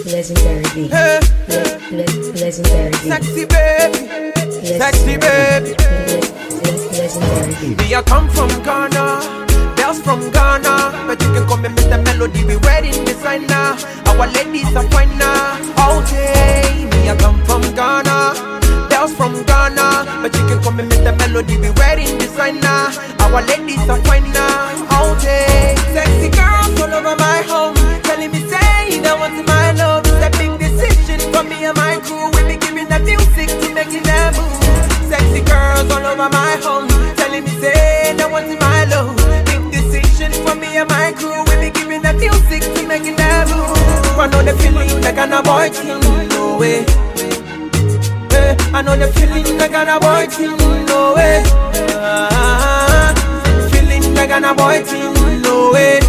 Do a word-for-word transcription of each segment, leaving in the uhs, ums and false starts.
legendary beat. Hey. Le- le- legendary beat. Sexy baby, sexy baby. Legendary beat. Me I come from Ghana, girls from Ghana, but you can call me Mister Melody. We wedding designer, our ladies are finer all day. Me I come from Ghana, girls from Ghana, but you can call me Mister Melody. We wedding designer, our ladies are finer all day. Sexy girls all over my home, telling me say they want my love. It's a big decision for me and my crew. We be giving the music to making them move. Sexy girls all over my home, telling me say they want my love. Big decision for me and my crew. We be giving the music to making them move. I know the feeling like an boy team, no way. Hey, I know the feeling like an boy team, no way. Ah, feeling like an boy team, no way.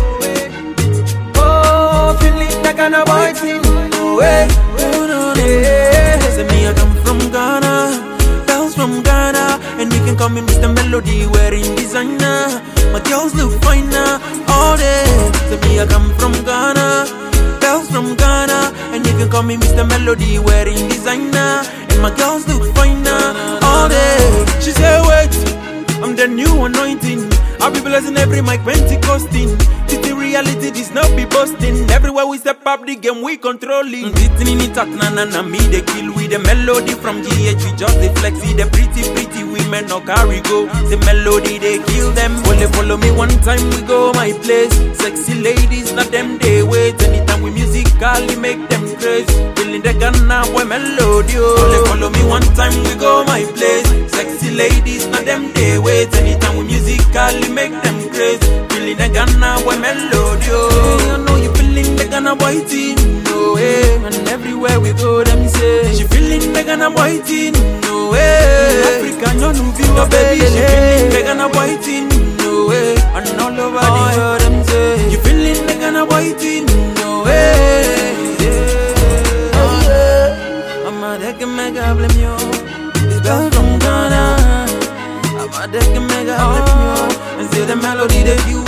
Oh, feeling like an boy team, no way. Yeah. Say me I come from Ghana, girls from Ghana, and you can call me Mister Melody, wearing designer. My girls look finer all day. Say me I come from Ghana, girls from Ghana, and you can call me Mister Melody, wearing designer. And my girls look finer all day. She said wait, I'm the new anointing. I'll be blessing every mic Pentecosting. Titi reality, this not be busting. Everywhere we step up the game, we controlling. Titi ni tat na na na me they kill with the melody from G H. We just the flexy, the pretty pretty women no carry go. The melody they kill them. Only follow me one time we go my place. Sexy ladies, not them they wait. Anytime we musically make them crazy. Feeling the Ghana boy melody. Only follow me one time we go my place. Sexy ladies, not them they wait. Anytime we musically make them crazy. Feeling the Ghana boy melody. I know you feeling the Ghana boy teen, no way. And everywhere we go, them say she feeling the Ghana boy teen, no way. Africa, no new viewer, baby. She feeling the Ghana boy teen, no way. And all over the world, them say you feeling the Ghana boy teen, no way. Oh yeah, I'm a deck and mega blame you. This girl from Ghana. I can make a oh, and say the melody that you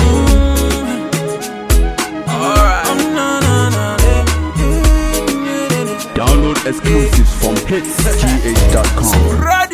alright. Oh, no, no, no. Download exclusives from hits g h dot com.